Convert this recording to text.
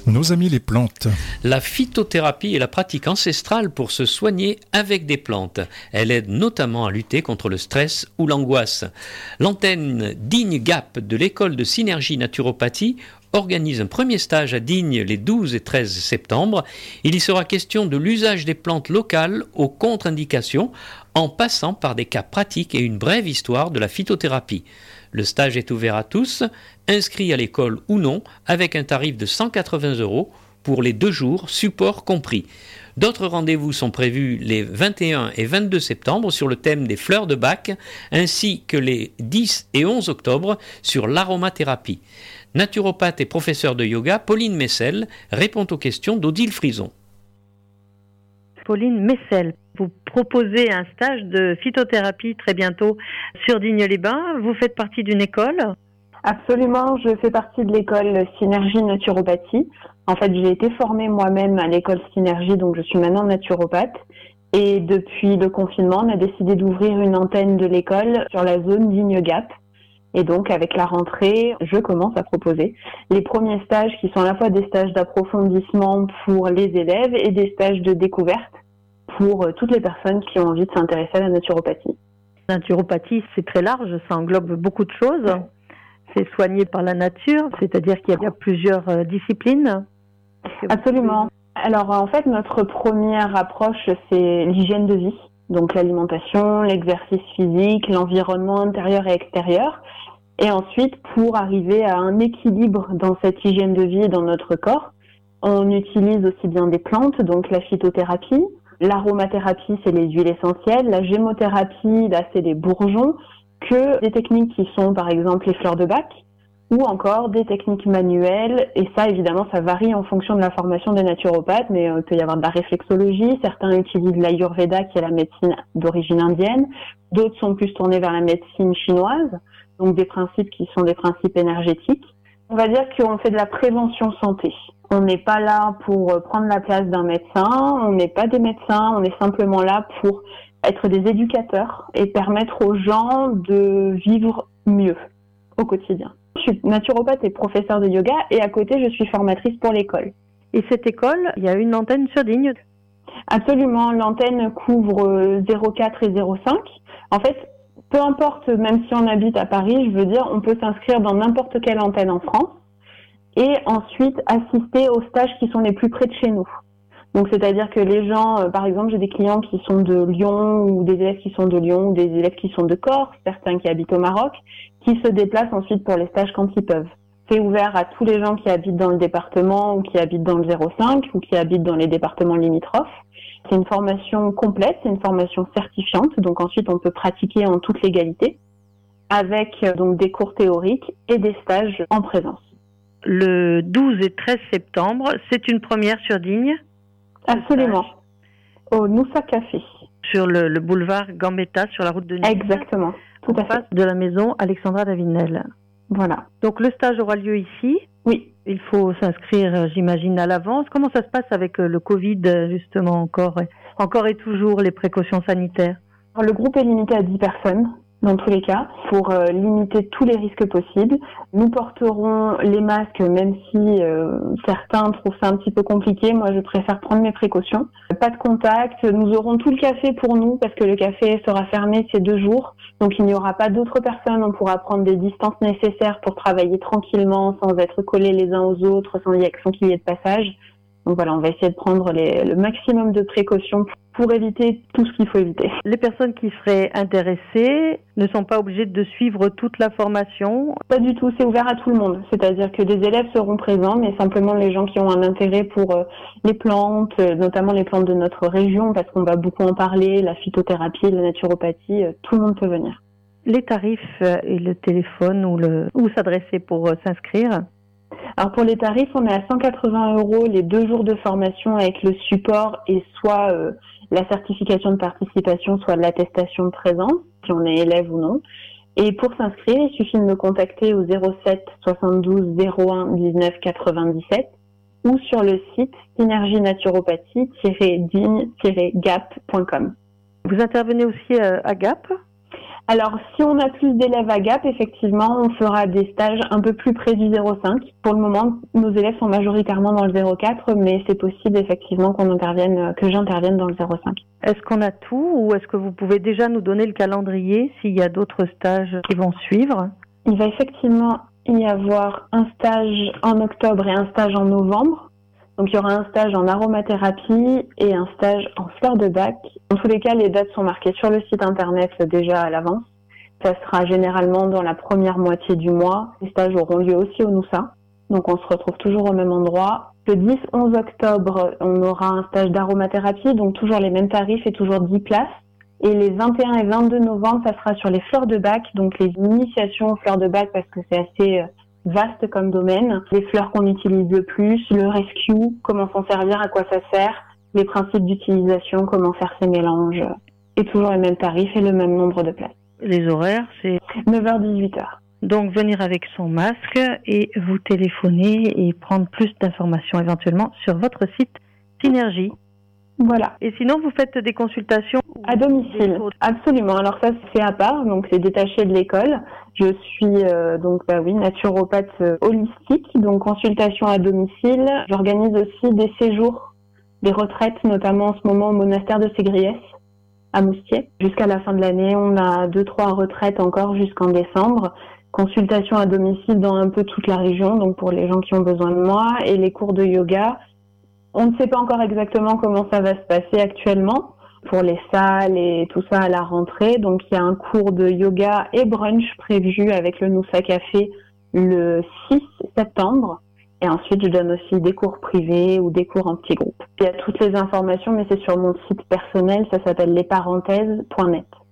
Nos amis les plantes. La phytothérapie est la pratique ancestrale pour se soigner avec des plantes. Elle aide notamment à lutter contre le stress ou l'angoisse. L'antenne Digne Gap de l'école de synergie naturopathie organise un premier stage à Digne les 12 et 13 septembre. Il y sera question de l'usage des plantes locales aux contre-indications en passant par des cas pratiques et une brève histoire de la phytothérapie. Le stage est ouvert à tous, inscrits à l'école ou non, avec un tarif de 180 € pour les 2 jours, support compris. D'autres rendez-vous sont prévus les 21 et 22 septembre sur le thème des fleurs de Bach, ainsi que les 10 et 11 octobre sur l'aromathérapie. Naturopathe et professeure de yoga, Pauline Messel répond aux questions d'Odile Frison. Pauline Messel, vous proposez un stage de phytothérapie très bientôt sur Digne-les-Bains. Vous faites partie d'une école ? Absolument, je fais partie de l'école Synergie Naturopathie. En fait, j'ai été formée moi-même à l'école Synergie, donc je suis maintenant naturopathe. Et depuis le confinement, on a décidé d'ouvrir une antenne de l'école sur la zone Digne Gap. Et donc, avec la rentrée, je commence à proposer les premiers stages qui sont à la fois des stages d'approfondissement pour les élèves et des stages de découverte pour toutes les personnes qui ont envie de s'intéresser à la naturopathie. La naturopathie, c'est très large, ça englobe beaucoup de choses. C'est soigner par la nature, c'est-à-dire qu'il y a plusieurs disciplines. Absolument. Alors, en fait, notre première approche, c'est l'hygiène de vie. Donc l'alimentation, l'exercice physique, l'environnement intérieur et extérieur. Et ensuite, pour arriver à un équilibre dans cette hygiène de vie dans notre corps, on utilise aussi bien des plantes, donc la phytothérapie. L'aromathérapie, c'est les huiles essentielles. La gémothérapie, là, c'est les bourgeons. Que des techniques qui sont, par exemple, les fleurs de Bach, ou encore des techniques manuelles. Et ça, évidemment, ça varie en fonction de la formation des naturopathes, mais il peut y avoir de la réflexologie. Certains utilisent l'Ayurveda, qui est la médecine d'origine indienne. D'autres sont plus tournés vers la médecine chinoise, donc des principes qui sont des principes énergétiques. On va dire qu'on fait de la prévention santé. On n'est pas là pour prendre la place d'un médecin, on n'est pas des médecins, on est simplement là pour être des éducateurs et permettre aux gens de vivre mieux au quotidien. Je suis naturopathe et professeure de yoga et à côté, je suis formatrice pour l'école. Et cette école, il y a une antenne sur Digne ? Absolument, l'antenne couvre 04 et 05. En fait, peu importe, même si on habite à Paris, je veux dire, on peut s'inscrire dans n'importe quelle antenne en France et ensuite assister aux stages qui sont les plus près de chez nous. Donc, c'est-à-dire que les gens, par exemple, j'ai des clients qui sont de Lyon ou des élèves qui sont de Lyon ou des élèves qui sont de Corse, certains qui habitent au Maroc, qui se déplacent ensuite pour les stages quand ils peuvent. C'est ouvert à tous les gens qui habitent dans le département ou qui habitent dans le 05 ou qui habitent dans les départements limitrophes. C'est une formation complète, c'est une formation certifiante, donc ensuite on peut pratiquer en toute légalité avec donc des cours théoriques et des stages en présence. Le 12 et 13 septembre, c'est une première sur Digne ? Absolument. Au Noussa Café. Sur le boulevard Gambetta, sur la route de Nice. Exactement. Tout à fait. En face de la maison Alexandra Davinel. Voilà. Donc le stage aura lieu ici. Oui. Il faut s'inscrire, j'imagine, à l'avance. Comment ça se passe avec le Covid, justement, encore et toujours, les précautions sanitaires ? Le groupe est limité à 10 personnes. Dans tous les cas, pour limiter tous les risques possibles. Nous porterons les masques, même si certains trouvent ça un petit peu compliqué. Moi, je préfère prendre mes précautions. Pas de contact. Nous aurons tout le café pour nous, parce que le café sera fermé ces 2 jours. Donc, il n'y aura pas d'autres personnes. On pourra prendre des distances nécessaires pour travailler tranquillement, sans être collés les uns aux autres, sans qu'il y ait de passage. Donc voilà, on va essayer de prendre le maximum de précautions pour éviter tout ce qu'il faut éviter. Les personnes qui seraient intéressées ne sont pas obligées de suivre toute la formation ? Pas du tout, c'est ouvert à tout le monde. C'est-à-dire que des élèves seront présents, mais simplement les gens qui ont un intérêt pour les plantes, notamment les plantes de notre région, parce qu'on va beaucoup en parler, la phytothérapie, la naturopathie, tout le monde peut venir. Les tarifs et le téléphone où s'adresser pour s'inscrire ? Alors pour les tarifs, on est à 180 € les 2 jours de formation avec le support et soit la certification de participation, soit l'attestation de présence, si on est élève ou non. Et pour s'inscrire, il suffit de me contacter au 07 72 01 19 97 ou sur le site synergienaturopathie-digne-gap.com. Vous intervenez aussi à Gap ? Alors, si on a plus d'élèves à Gap, effectivement, on fera des stages un peu plus près du 0,5. Pour le moment, nos élèves sont majoritairement dans le 0,4, mais c'est possible effectivement que j'intervienne dans le 0,5. Est-ce qu'on a tout ou est-ce que vous pouvez déjà nous donner le calendrier s'il y a d'autres stages qui vont suivre? Il va effectivement y avoir un stage en octobre et un stage en novembre. Donc, il y aura un stage en aromathérapie et un stage en fleurs de bac. En tous les cas, les dates sont marquées sur le site internet déjà à l'avance. Ça sera généralement dans la première moitié du mois. Les stages auront lieu aussi au Noussa. Donc, on se retrouve toujours au même endroit. Le 10-11 octobre, on aura un stage d'aromathérapie, donc toujours les mêmes tarifs et toujours 10 places. Et les 21 et 22 novembre, ça sera sur les fleurs de bac, donc les initiations aux fleurs de bac parce que c'est assez vaste comme domaine. Les fleurs qu'on utilise le plus, le rescue, comment s'en servir, à quoi ça sert, les principes d'utilisation, comment faire ces mélanges. Et toujours les mêmes tarifs et le même nombre de places. Les horaires, c'est 9h-18h. Donc venir avec son masque et vous téléphoner et prendre plus d'informations éventuellement sur votre site Synergie. Voilà. Et sinon, vous faites des consultations à domicile. Absolument. Alors ça, c'est à part, donc c'est détaché de l'école. Je suis naturopathe holistique, donc consultation à domicile. J'organise aussi des séjours, des retraites, notamment en ce moment au monastère de Ségriès, à Moustier. Jusqu'à la fin de l'année, on a 2-3 retraites encore jusqu'en décembre. Consultation à domicile dans un peu toute la région, donc pour les gens qui ont besoin de moi, et les cours de yoga. On ne sait pas encore exactement comment ça va se passer actuellement pour les salles et tout ça à la rentrée. Donc, il y a un cours de yoga et brunch prévu avec le Noussa Café le 6 septembre. Et ensuite, je donne aussi des cours privés ou des cours en petits groupes. Il y a toutes les informations, mais c'est sur mon site personnel. Ça s'appelle lesparenthèses.net.